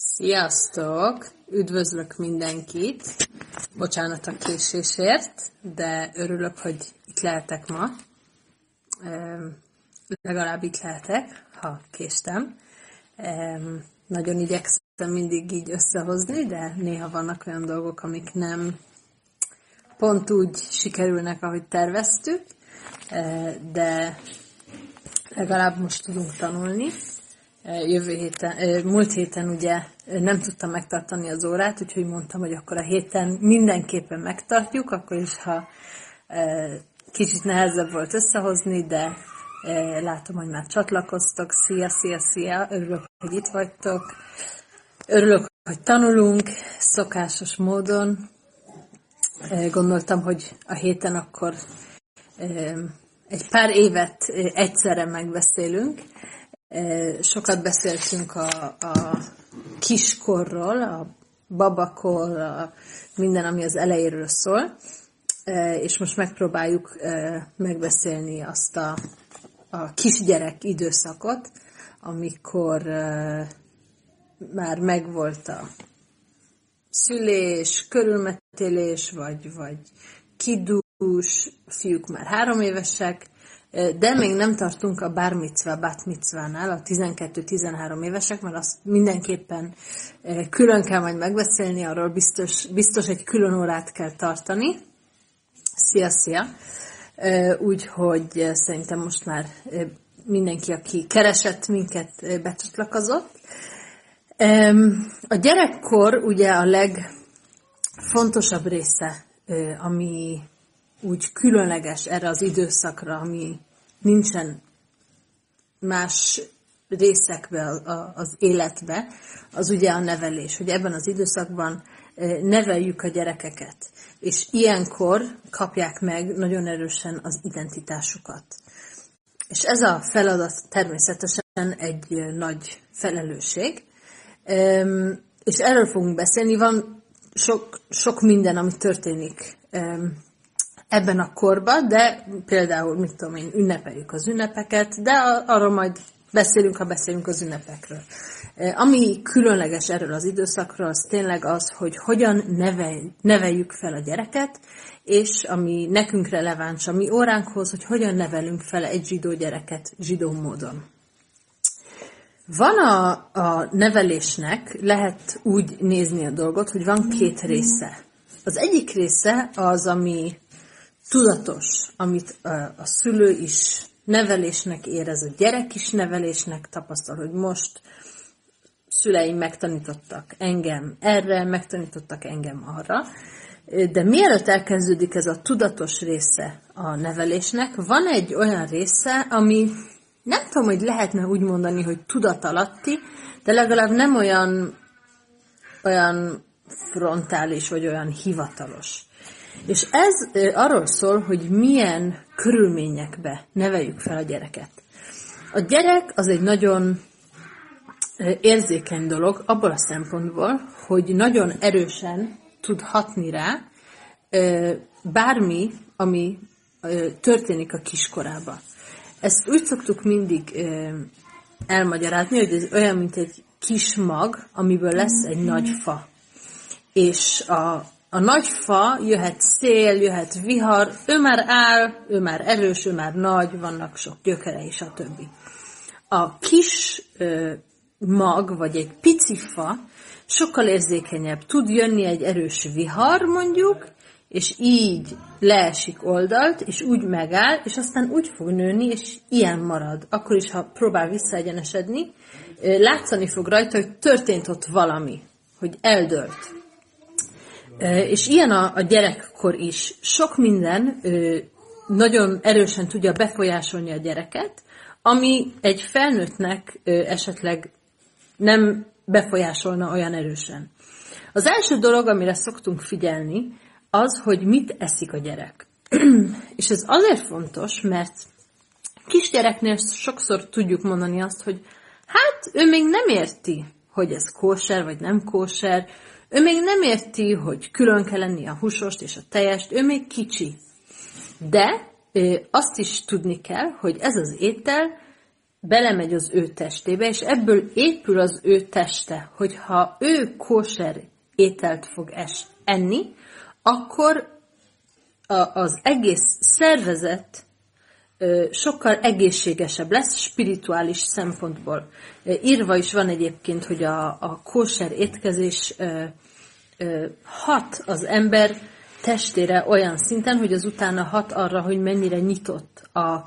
Sziasztok! Üdvözlök mindenkit! Bocsánat a késésért, de örülök, hogy itt lehetek ma. Legalább itt lehetek, ha késtem. Nagyon igyekszem mindig így összehozni, de néha vannak olyan dolgok, amik nem pont úgy sikerülnek, ahogy terveztük, de legalább most tudunk tanulni. Múlt héten ugye nem tudtam megtartani az órát, úgyhogy mondtam, hogy akkor a héten mindenképpen megtartjuk, akkor is, ha kicsit nehezebb volt összehozni, de látom, hogy már csatlakoztok. Szia! Örülök, hogy itt vagytok. Örülök, hogy tanulunk szokásos módon. Gondoltam, hogy a héten akkor egy pár évet egyszerre megbeszélünk. Sokat beszéltünk a kiskorról, a babakról, minden, ami az elejéről szól, és most megpróbáljuk megbeszélni azt a kisgyerek időszakot, amikor már megvolt a szülés, körülmetélés, vagy kidús, fiúk már 3 évesek, de még nem tartunk a bar micva, bat micvánál, a 12-13 évesek, mert azt mindenképpen külön kell majd megbeszélni, arról biztos egy külön órát kell tartani. Szia! Úgyhogy szerintem most már mindenki, aki keresett minket, becsatlakozott. A gyerekkor ugye a legfontosabb része, ami úgy különleges erre az időszakra, ami nincsen más részekben az életbe, az ugye a nevelés, hogy ebben az időszakban neveljük a gyerekeket, és ilyenkor kapják meg nagyon erősen az identitásukat. És ez a feladat természetesen egy nagy felelősség, és erről fogunk beszélni. Van sok minden, ami történik ebben a korban, de például, ünnepeljük az ünnepeket, de arról majd beszélünk, ha beszélünk az ünnepekről. Ami különleges erről az időszakról, az tényleg az, hogy hogyan neveljük fel a gyereket, és ami nekünk releváns a mi óránkhoz, hogy hogyan nevelünk fel egy zsidó gyereket zsidó módon. Van a nevelésnek, lehet úgy nézni a dolgot, hogy van 2 része. Az egyik része az, ami tudatos, amit a szülő is nevelésnek érez, a gyerek is nevelésnek tapasztal, hogy most szüleim megtanítottak engem erre, megtanítottak engem arra. De mielőtt elkezdődik ez a tudatos része a nevelésnek, van egy olyan része, ami nem tudom, hogy lehetne úgy mondani, hogy tudatalatti, de legalább nem olyan frontális, vagy olyan hivatalos. És ez arról szól, hogy milyen körülményekbe neveljük fel a gyereket. A gyerek az egy nagyon érzékeny dolog abból a szempontból, hogy nagyon erősen tud hatni rá bármi, ami történik a kiskorában. Ezt úgy szoktuk mindig elmagyarázni, hogy ez olyan, mint egy kis mag, amiből lesz egy nagy fa. És a nagy fa, jöhet szél, jöhet vihar, ő már áll, ő már erős, ő már nagy, vannak sok gyökerei, stb. A kis mag, vagy egy pici fa sokkal érzékenyebb. Tud jönni egy erős vihar, mondjuk, és így leesik oldalt, és úgy megáll, és aztán úgy fog nőni, és ilyen marad. Akkor is, ha próbál visszaegyenesedni, látszani fog rajta, hogy történt ott valami, hogy eldőlt. És ilyen a gyerekkor is. Sok minden nagyon erősen tudja befolyásolni a gyereket, ami egy felnőttnek esetleg nem befolyásolna olyan erősen. Az első dolog, amire szoktunk figyelni, az, hogy mit eszik a gyerek. És ez azért fontos, mert kisgyereknél sokszor tudjuk mondani azt, hogy hát ő még nem érti, hogy ez kóser vagy nem kóser, ő még nem érti, hogy külön kell lenni a húsost és a tejest, ő még kicsi. De azt is tudni kell, hogy ez az étel belemegy az ő testébe, és ebből épül az ő teste, hogyha ő kóser ételt fog enni, akkor az egész szervezet sokkal egészségesebb lesz spirituális szempontból. Írva is van egyébként, hogy a kóser étkezés hat az ember testére olyan szinten, hogy az utána hat arra, hogy mennyire nyitott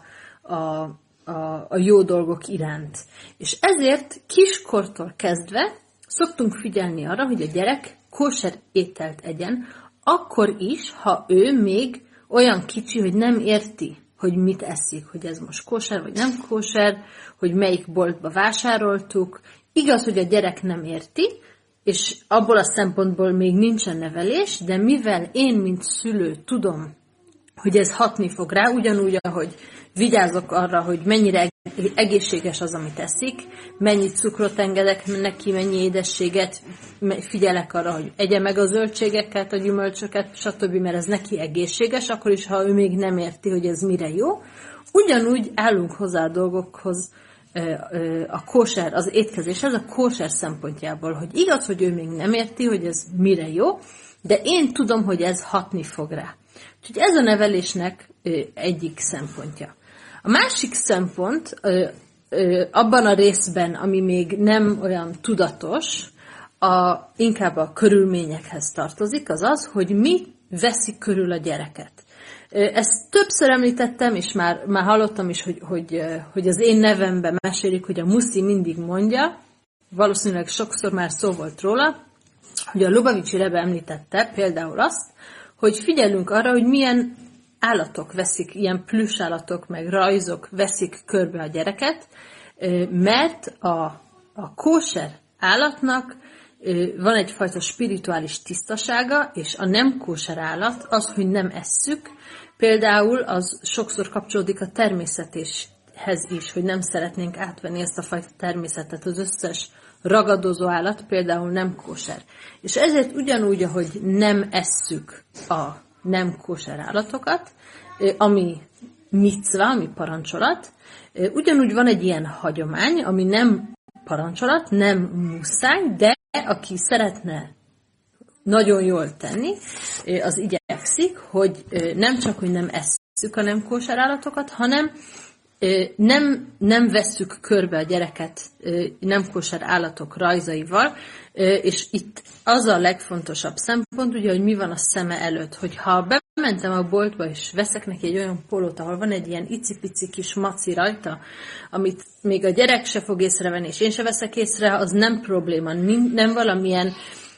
a jó dolgok iránt. És ezért kiskortól kezdve szoktunk figyelni arra, hogy a gyerek kóser ételt egyen, akkor is, ha ő még olyan kicsi, hogy nem érti, hogy mit eszik, hogy ez most kóser vagy nem kóser, hogy melyik boltba vásároltuk. Igaz, hogy a gyerek nem érti, és abból a szempontból még nincsen nevelés, de mivel én, mint szülő tudom, hogy ez hatni fog rá, ugyanúgy, ahogy vigyázok arra, hogy mennyire egészséges az, amit eszik, mennyi cukrot engedek neki, mennyi édességet, figyelek arra, hogy egye meg a zöldségeket, a gyümölcsöket, stb., mert ez neki egészséges, akkor is, ha ő még nem érti, hogy ez mire jó. Ugyanúgy állunk hozzá a dolgokhoz, a kóser, az étkezéshez, a kóser szempontjából, hogy igaz, hogy ő még nem érti, hogy ez mire jó, de én tudom, hogy ez hatni fog rá. Úgyhogy ez a nevelésnek egyik szempontja. A másik szempont abban a részben, ami még nem olyan tudatos, inkább a körülményekhez tartozik, az az, hogy mi veszi körül a gyereket. Ezt többször említettem, és már hallottam is, hogy az én nevemben mesélik, hogy a Muszi mindig mondja, valószínűleg sokszor már szó volt róla, hogy a Lubavicsi Rebbe említette például azt, hogy figyelünk arra, hogy milyen állatok veszik, ilyen plüss állatok, meg rajzok veszik körbe a gyereket, mert a kóser állatnak van egyfajta spirituális tisztasága, és a nem kóser állat az, hogy nem esszük, például az sokszor kapcsolódik a természethez is, hogy nem szeretnénk átvenni ezt a fajta természetet, az összes ragadozó állat például nem kóser. És ezért ugyanúgy, ahogy nem esszük a nem kóser állatokat, ami micva, ami parancsolat, ugyanúgy van egy ilyen hagyomány, ami nem parancsolat, nem muszáj, de aki szeretne nagyon jól tenni, az igyekszik, hogy nem csak, hogy nem esszük a nem kóser állatokat, hanem nem vesszük körbe a gyereket nem kóser állatok rajzaival, és itt az a legfontosabb szempont, ugye, hogy mi van a szeme előtt, hogyha bementem a boltba, és veszek neki egy olyan pólót, ahol van egy ilyen icipici kis maci rajta, amit még a gyerek se fog észrevenni, és én se veszek észre, az nem probléma, nem valamilyen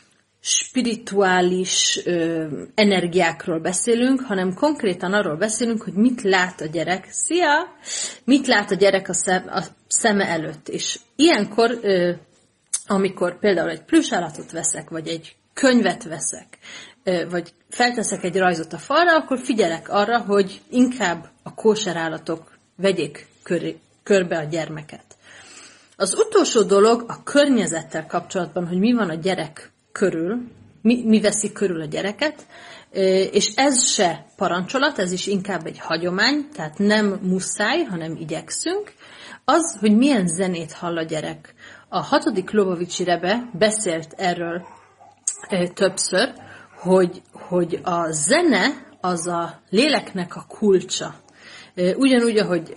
spirituális energiákról beszélünk, hanem konkrétan arról beszélünk, hogy mit lát a gyerek. Szia! Mit lát a gyerek a szeme előtt. És ilyenkor, amikor például egy plüssállatot veszek, vagy egy könyvet veszek, vagy felteszek egy rajzot a falra, akkor figyelek arra, hogy inkább a kóser állatok vegyék körbe a gyermeket. Az utolsó dolog a környezettel kapcsolatban, hogy mi van a gyerek körül, mi veszik körül a gyereket, és ez se parancsolat, ez is inkább egy hagyomány, tehát nem muszáj, hanem igyekszünk, az, hogy milyen zenét hall a gyerek. A 6. Lubavicsi Rebbe beszélt erről többször, hogy a zene az a léleknek a kulcsa. Ugyanúgy, ahogy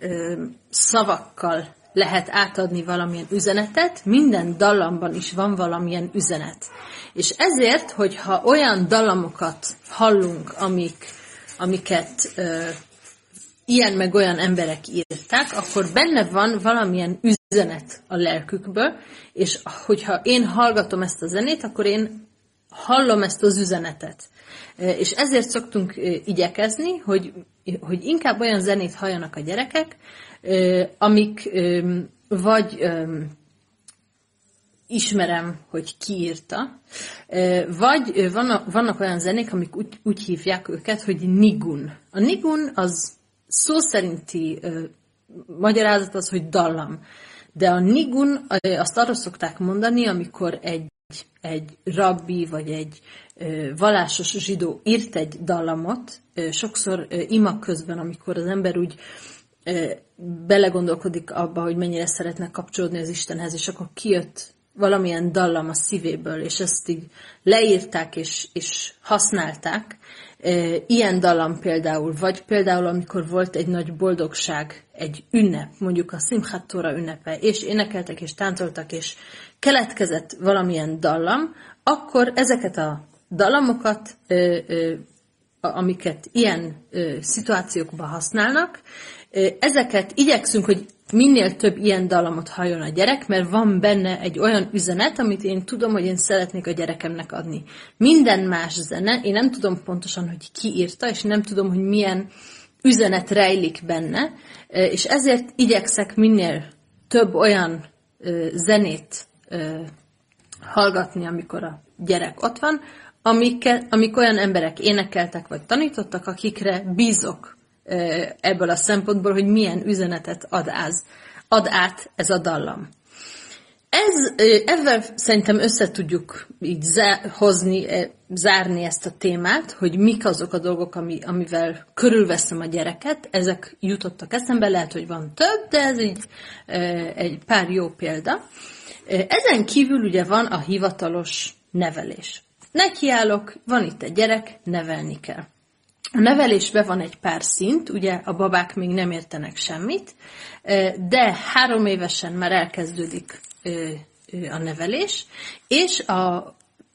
szavakkal lehet átadni valamilyen üzenetet, minden dallamban is van valamilyen üzenet. És ezért, hogyha olyan dallamokat hallunk, amiket ilyen meg olyan emberek írták, akkor benne van valamilyen üzenet a lelkükből, és hogyha én hallgatom ezt a zenét, akkor én hallom ezt az üzenetet. És ezért szoktunk igyekezni, hogy inkább olyan zenét halljanak a gyerekek, amik vagy ismerem, hogy ki írta, vagy vannak olyan zenék, amik úgy hívják őket, hogy nigun. A nigun az szó szerinti magyarázat az, hogy dallam. De a nigun, azt arra szokták mondani, amikor egy rabbi vagy egy vallásos zsidó írt egy dallamot, sokszor ima közben, amikor az ember úgy belegondolkodik abba, hogy mennyire szeretne kapcsolódni az Istenhez, és akkor kijött valamilyen dallam a szívéből, és ezt így leírták és használták. Ilyen dallam például, vagy például amikor volt egy nagy boldogság, egy ünnep, mondjuk a Simchat Tóra ünnepe, és énekeltek és táncoltak, és keletkezett valamilyen dallam, akkor ezeket a dallamokat, amiket ilyen szituációkban használnak, ezeket igyekszünk, hogy minél több ilyen dallamot halljon a gyerek, mert van benne egy olyan üzenet, amit én tudom, hogy én szeretnék a gyerekemnek adni. Minden más zene, én nem tudom pontosan, hogy ki írta, és nem tudom, hogy milyen üzenet rejlik benne, és ezért igyekszek minél több olyan zenét hallgatni, amikor a gyerek ott van, amik olyan emberek énekeltek, vagy tanítottak, akikre bízok ebből a szempontból, hogy milyen üzenetet ad át ez a dallam. Ezzel szerintem össze tudjuk így zárni ezt a témát, hogy mik azok a dolgok, amivel körülveszem a gyereket. Ezek jutottak eszembe, lehet, hogy van több, de ez így egy pár jó példa. Ezen kívül ugye van a hivatalos nevelés. Nekiállok, van itt egy gyerek, nevelni kell. A nevelésben van egy pár szint, ugye a babák még nem értenek semmit, de 3 évesen már elkezdődik a nevelés, és a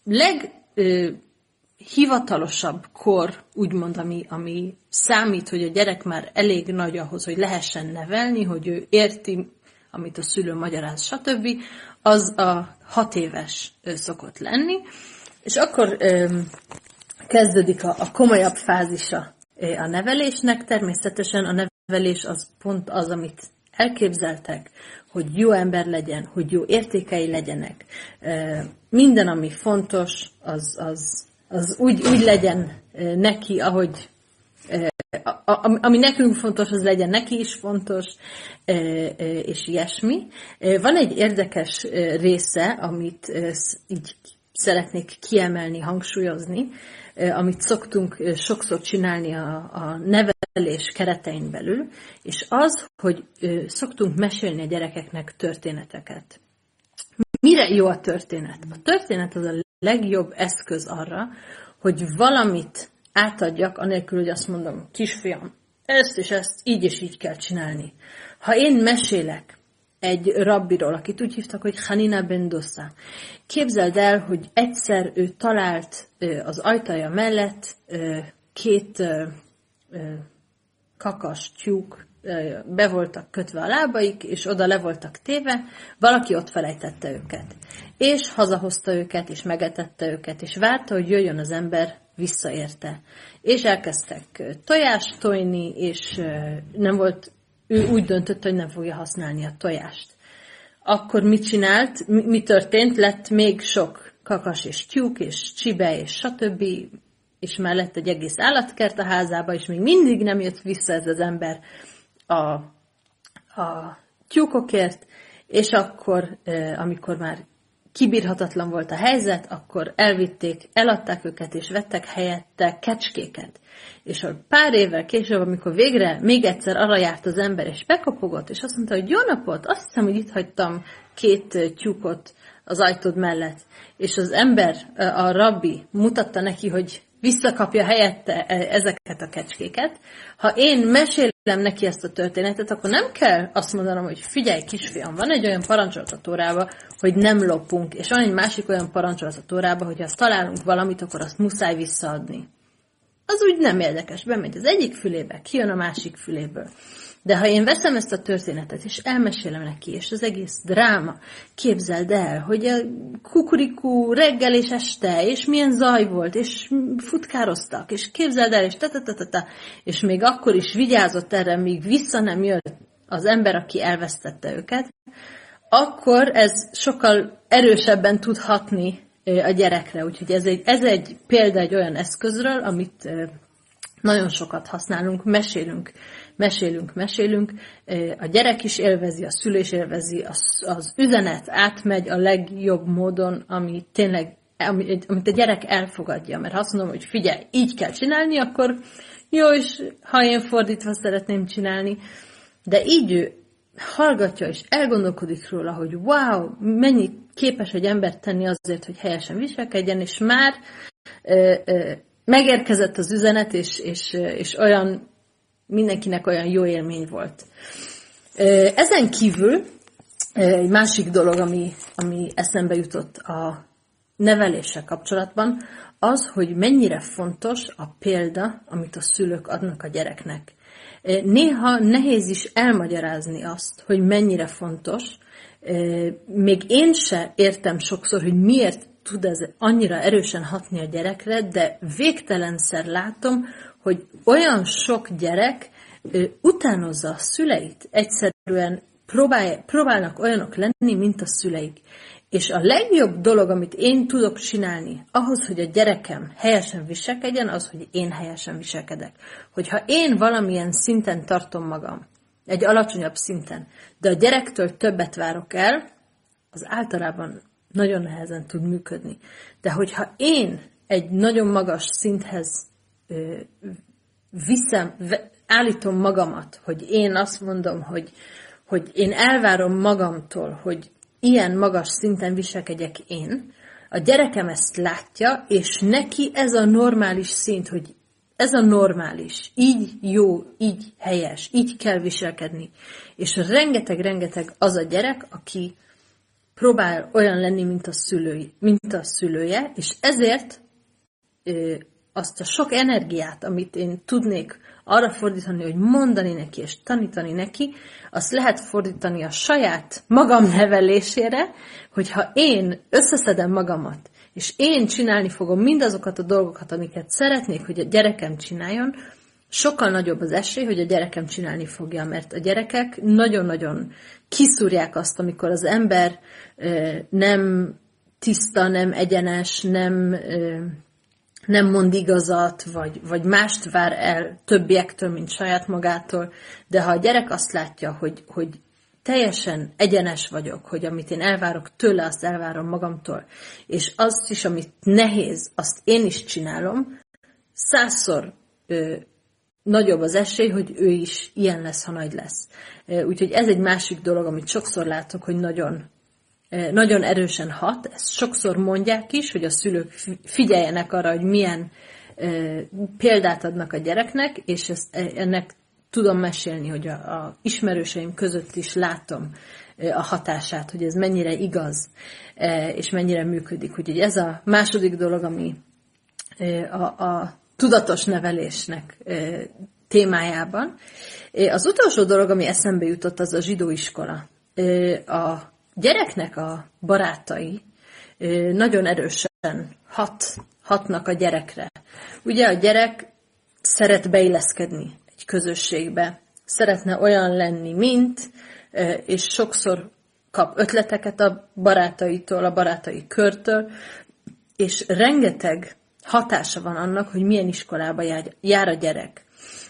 leghivatalosabb kor, úgymond, ami számít, hogy a gyerek már elég nagy ahhoz, hogy lehessen nevelni, hogy ő érti, amit a szülő magyaráz, stb., az a 6 éves szokott lenni, és akkor kezdődik a komolyabb fázisa a nevelésnek. Természetesen a nevelés az pont az, amit elképzeltek, hogy jó ember legyen, hogy jó értékei legyenek. Minden, ami fontos, az úgy legyen neki, ahogy ami nekünk fontos, az legyen neki is fontos, és ilyesmi. Van egy érdekes része, amit így szeretnék kiemelni, hangsúlyozni, amit szoktunk sokszor csinálni a nevelés keretein belül, és az, hogy szoktunk mesélni a gyerekeknek történeteket. Mire jó a történet? A történet az a legjobb eszköz arra, hogy valamit átadjak, anélkül, hogy azt mondom, kisfiam, ezt és ezt így és így kell csinálni. Ha én mesélek egy rabbiról, akit úgy hívtak, hogy Hanina ben Dosa. Képzeld el, hogy egyszer ő talált az ajtaja mellett 2 kakas tyúk, be voltak kötve a lábaik, és oda le voltak téve, valaki ott felejtette őket. És hazahozta őket, és megetette őket, és várta, hogy jöjjön az ember visszaérte. És elkezdtek tojást tojni, és ő úgy döntött, hogy nem fogja használni a tojást. Akkor mit csinált? Mi történt? Lett még sok kakas és tyúk, és csibe, és stb., és már lett egy egész állatkert a házába, és még mindig nem jött vissza ez az ember a tyúkokért, és akkor, amikor már kibírhatatlan volt a helyzet, akkor eladták őket, és vettek helyette kecskéket. És pár évvel később, amikor végre még egyszer arra járt az ember, és bekopogott, és azt mondta, hogy jó napot, azt hiszem, hogy itt hagytam 2 tyúkot az ajtód mellett. És az ember, a rabbi mutatta neki, hogy visszakapja helyette ezeket a kecskéket. Ha én mesélem neki ezt a történetet, akkor nem kell azt mondanom, hogy figyelj kisfiam, van egy olyan parancsolat a Tórában, hogy nem lopunk, és van egy másik olyan parancsolat a Tórában, hogy ha találunk valamit, akkor azt muszáj visszaadni. Az úgy nem érdekes, bemegy az egyik fülébe, kijön a másik füléből. De ha én veszem ezt a történetet, és elmesélem neki, és az egész dráma, képzeld el, hogy a kukurikú reggel és este, és milyen zaj volt, és futkároztak, és képzeld el, és és még akkor is vigyázott erre, míg vissza nem jött az ember, aki elvesztette őket, akkor ez sokkal erősebben tud hatni a gyerekre. Úgyhogy ez egy példa egy olyan eszközről, amit nagyon sokat használunk, mesélünk. A gyerek is élvezi, a szülő is élvezi, az üzenet átmegy a legjobb módon, amit a gyerek elfogadja. Mert ha azt mondom, hogy figyelj, így kell csinálni, akkor jó, és ha én fordítva szeretném csinálni, de így ő hallgatja és elgondolkodik róla, hogy wow, mennyi képes egy ember tenni azért, hogy helyesen viselkedjen, és már megérkezett az üzenet, és olyan, mindenkinek olyan jó élmény volt. Ezen kívül egy másik dolog, ami eszembe jutott a neveléssel kapcsolatban, az, hogy mennyire fontos a példa, amit a szülők adnak a gyereknek. Néha nehéz is elmagyarázni azt, hogy mennyire fontos. Még én se értem sokszor, hogy miért tud ez annyira erősen hatni a gyerekre, de végtelenszer látom, hogy olyan sok gyerek utánozza a szüleit. Egyszerűen próbálnak olyanok lenni, mint a szüleik. És a legjobb dolog, amit én tudok csinálni, ahhoz, hogy a gyerekem helyesen viselkedjen, az, hogy én helyesen viselkedek. Hogyha én valamilyen szinten tartom magam, egy alacsonyabb szinten, de a gyerektől többet várok el, az általában nagyon nehezen tud működni. De hogyha én egy nagyon magas szinthez állítom magamat, hogy én azt mondom, hogy én elvárom magamtól, hogy ilyen magas szinten viselkedjek én, a gyerekem ezt látja, és neki ez a normális szint, hogy ez a normális, így jó, így helyes, így kell viselkedni. És rengeteg az a gyerek, aki próbál olyan lenni, mint a szülője, és ezért azt a sok energiát, amit én tudnék arra fordítani, hogy mondani neki és tanítani neki, azt lehet fordítani a saját magam nevelésére, hogyha én összeszedem magamat, és én csinálni fogom mindazokat a dolgokat, amiket szeretnék, hogy a gyerekem csináljon, sokkal nagyobb az esély, hogy a gyerekem csinálni fogja, mert a gyerekek nagyon-nagyon kiszúrják azt, amikor az ember nem tiszta, nem egyenes, nem mond igazat, vagy mást vár el többiektől, mint saját magától, de ha a gyerek azt látja, hogy teljesen egyenes vagyok, hogy amit én elvárok tőle, azt elvárom magamtól, és azt is, amit nehéz, azt én is csinálom, 100-szor nagyobb az esély, hogy ő is ilyen lesz, ha nagy lesz. Úgyhogy ez egy másik dolog, amit sokszor látok, hogy nagyon erősen hat. Ezt sokszor mondják is, hogy a szülők figyeljenek arra, hogy milyen példát adnak a gyereknek, és ennek tudom mesélni, hogy a ismerőseim között is látom a hatását, hogy ez mennyire igaz, és mennyire működik. Úgyhogy ez a második dolog, ami a tudatos nevelésnek témájában. Az utolsó dolog, ami eszembe jutott, az a zsidó iskola. A gyereknek a barátai nagyon erősen hatnak a gyerekre. Ugye a gyerek szeret beilleszkedni egy közösségbe, szeretne olyan lenni, mint, és sokszor kap ötleteket a barátaitól, a barátai körtől, és rengeteg hatása van annak, hogy milyen iskolába jár a gyerek.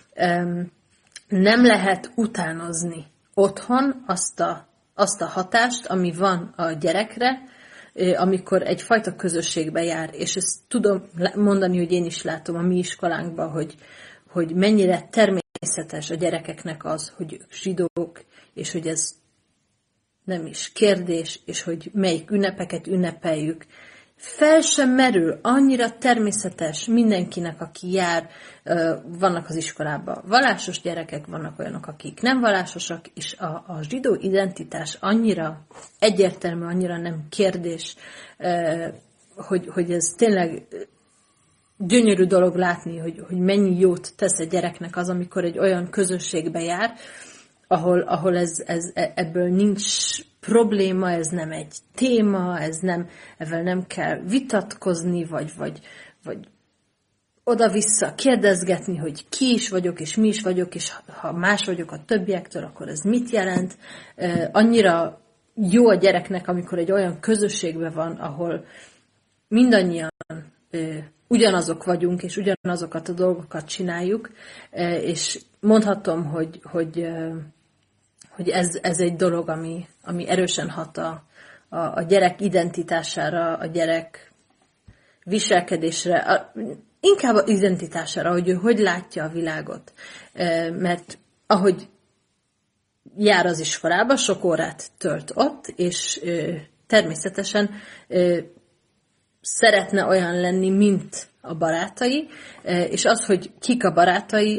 Nem lehet utánozni otthon azt a hatást, ami van a gyerekre, amikor egyfajta közösségbe jár. És ezt tudom mondani, hogy én is látom a mi iskolánkban, hogy mennyire természetes a gyerekeknek az, hogy ők zsidók, és hogy ez nem is kérdés, és hogy melyik ünnepeket ünnepeljük. Fel sem merül, annyira természetes mindenkinek, aki jár, vannak az iskolában. Vallásos gyerekek, vannak olyanok, akik nem vallásosak, és a zsidó identitás annyira egyértelmű, annyira nem kérdés, hogy ez tényleg gyönyörű dolog látni, hogy mennyi jót tesz egy gyereknek az, amikor egy olyan közösségbe jár, ahol ebből nincs probléma, ez nem egy téma, ezzel nem kell vitatkozni, vagy oda-vissza kérdezgetni, hogy ki is vagyok, és mi is vagyok, és ha más vagyok a többiektől, akkor ez mit jelent. Annyira jó a gyereknek, amikor egy olyan közösségben van, ahol mindannyian ugyanazok vagyunk, és ugyanazokat a dolgokat csináljuk, és mondhatom, hogy ez egy dolog, ami erősen hat a gyerek identitására, a gyerek viselkedésre, inkább az identitására, hogy ő hogy látja a világot. Mert ahogy jár az iskolába, sok órát tölt ott, és természetesen szeretne olyan lenni, mint a barátai, és az, hogy kik a barátai,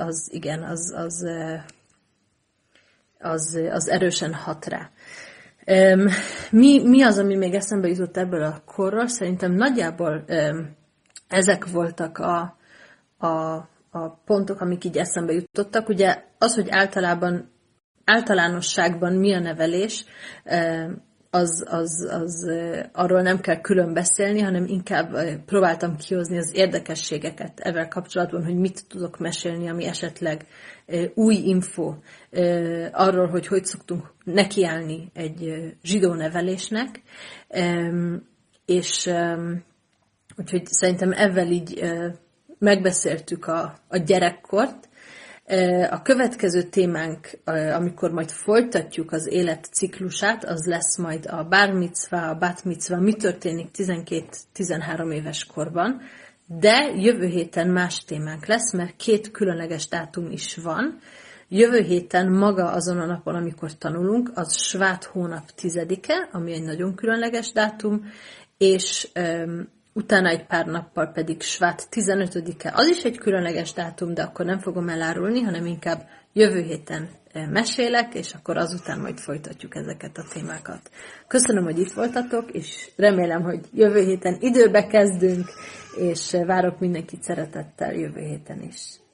az erősen hat rá. Mi az, ami még eszembe jutott ebből a korról? Szerintem nagyjából ezek voltak a pontok, amik így eszembe jutottak. Ugye az, hogy általánosságban mi a nevelés, az arról nem kell külön beszélni, hanem inkább próbáltam kihozni az érdekességeket ezzel kapcsolatban, hogy mit tudok mesélni, ami esetleg új info arról, hogy szoktunk nekiállni egy zsidó nevelésnek, és úgyhogy szerintem ezzel így megbeszéltük a gyerekkort. A következő témánk, amikor majd folytatjuk az élet ciklusát, az lesz majd a bár micva, a bat micva, mi történik 12-13 éves korban, de jövő héten más témánk lesz, mert 2 különleges dátum is van. Jövő héten maga azon a napon, amikor tanulunk, az Svát hónap 10-e, ami egy nagyon különleges dátum, és utána egy pár nappal pedig Svát 15-e. Az is egy különleges dátum, de akkor nem fogom elárulni, hanem inkább jövő héten mesélek, és akkor azután majd folytatjuk ezeket a témákat. Köszönöm, hogy itt voltatok, és remélem, hogy jövő héten időbe kezdünk, és várok mindenkit szeretettel jövő héten is.